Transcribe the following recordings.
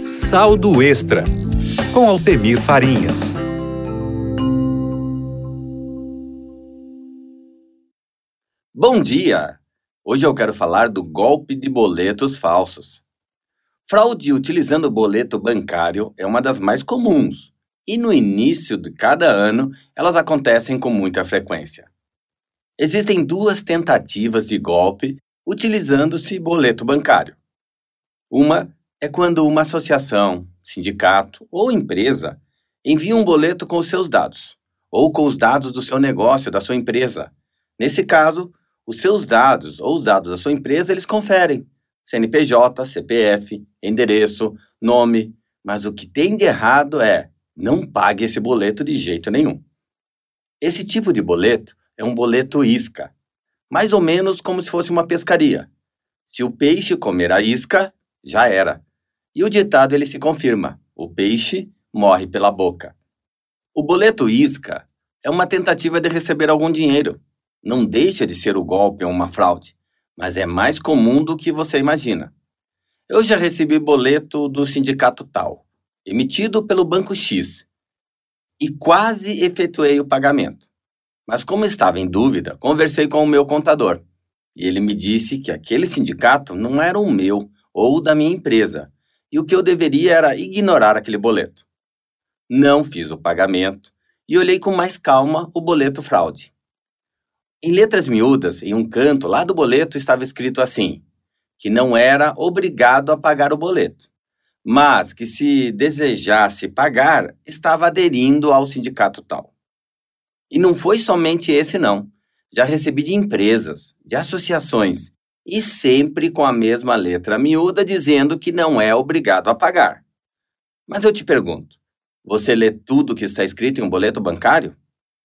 Saldo Extra, com Altemir Farinhas. Bom dia! Hoje eu quero falar do golpe de boletos falsos. Fraude utilizando boleto bancário é uma das mais comuns e no início de cada ano elas acontecem com muita frequência. Existem duas tentativas de golpe utilizando-se boleto bancário. Uma é quando uma associação, sindicato ou empresa envia um boleto com os seus dados ou com os dados do seu negócio, da sua empresa. Nesse caso, os seus dados ou os dados da sua empresa, eles conferem CNPJ, CPF, endereço, nome, mas o que tem de errado é não pague esse boleto de jeito nenhum. Esse tipo de boleto é um boleto isca, mais ou menos como se fosse uma pescaria. Se o peixe comer a isca, já era. E o ditado ele se confirma: o peixe morre pela boca. O boleto isca é uma tentativa de receber algum dinheiro. Não deixa de ser o golpe ou uma fraude, mas é mais comum do que você imagina. Eu já recebi boleto do sindicato tal, emitido pelo Banco X, e quase efetuei o pagamento. Mas como estava em dúvida, conversei com o meu contador, e ele me disse que aquele sindicato não era o meu ou da minha empresa, e o que eu deveria era ignorar aquele boleto. Não fiz o pagamento e olhei com mais calma o boleto fraude. Em letras miúdas, em um canto lá do boleto estava escrito assim, que não era obrigado a pagar o boleto, mas que se desejasse pagar, estava aderindo ao sindicato tal. E não foi somente esse não, já recebi de empresas, de associações, e sempre com a mesma letra miúda dizendo que não é obrigado a pagar. Mas eu te pergunto, você lê tudo o que está escrito em um boleto bancário?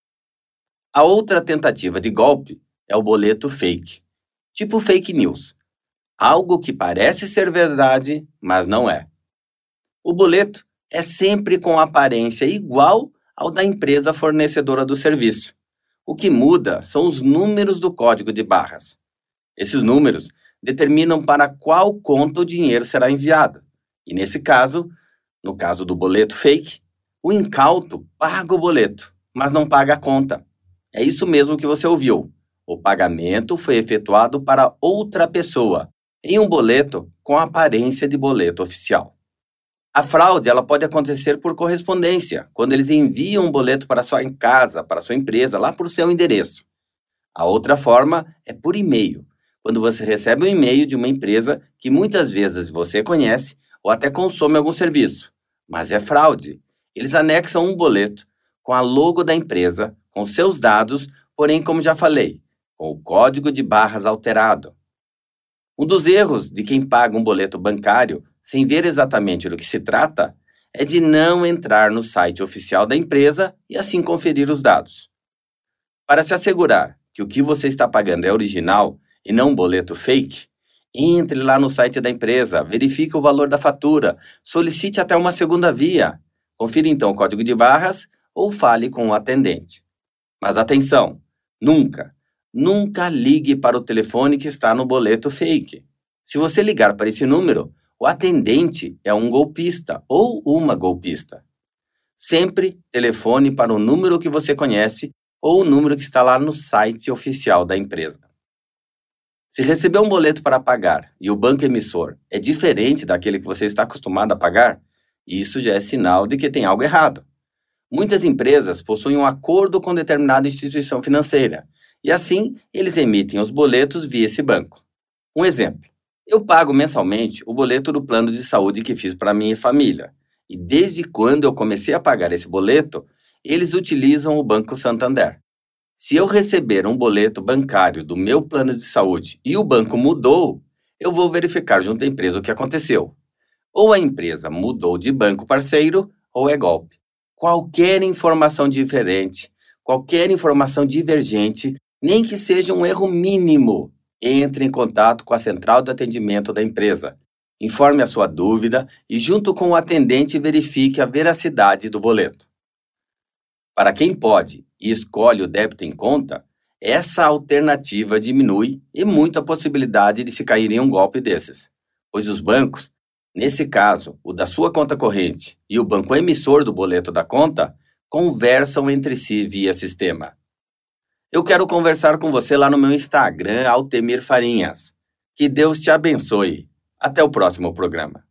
A outra tentativa de golpe é o boleto fake, tipo fake news. Algo que parece ser verdade, mas não é. O boleto é sempre com aparência igual ao da empresa fornecedora do serviço. O que muda são os números do código de barras. Esses números determinam para qual conta o dinheiro será enviado. E nesse caso, no caso do boleto fake, o incauto paga o boleto, mas não paga a conta. É isso mesmo que você ouviu. O pagamento foi efetuado para outra pessoa, em um boleto com aparência de boleto oficial. A fraude ela pode acontecer por correspondência, quando eles enviam um boleto para sua casa, para sua empresa, lá por seu endereço. A outra forma é por e-mail, quando você recebe um e-mail de uma empresa que muitas vezes você conhece ou até consome algum serviço. Mas é fraude. Eles anexam um boleto com a logo da empresa, com seus dados, porém, como já falei, com o código de barras alterado. Um dos erros de quem paga um boleto bancário, sem ver exatamente do que se trata, é de não entrar no site oficial da empresa e assim conferir os dados. Para se assegurar que o que você está pagando é original e não um boleto fake, entre lá no site da empresa, verifique o valor da fatura, solicite até uma segunda via, confira então o código de barras ou fale com o atendente. Mas atenção, nunca ligue para o telefone que está no boleto fake. Se você ligar para esse número, o atendente é um golpista ou uma golpista. Sempre telefone para o número que você conhece ou o número que está lá no site oficial da empresa. Se receber um boleto para pagar e o banco emissor é diferente daquele que você está acostumado a pagar, isso já é sinal de que tem algo errado. Muitas empresas possuem um acordo com determinada instituição financeira e assim eles emitem os boletos via esse banco. Um exemplo, eu pago mensalmente o boleto do plano de saúde que fiz para minha família e desde quando eu comecei a pagar esse boleto, eles utilizam o Banco Santander. Se eu receber um boleto bancário do meu plano de saúde e o banco mudou, eu vou verificar junto à empresa o que aconteceu. Ou a empresa mudou de banco parceiro ou é golpe. Qualquer informação diferente, qualquer informação divergente, nem que seja um erro mínimo, entre em contato com a central de atendimento da empresa. Informe a sua dúvida e junto com o atendente verifique a veracidade do boleto. Para quem pode e escolhe o débito em conta, essa alternativa diminui e muito a possibilidade de se cair em um golpe desses, pois os bancos Nesse caso, o da sua conta corrente e o banco emissor do boleto da conta conversam entre si via sistema. Eu quero conversar com você lá no meu Instagram, Altemir Farinhas. Que Deus te abençoe. Até o próximo programa.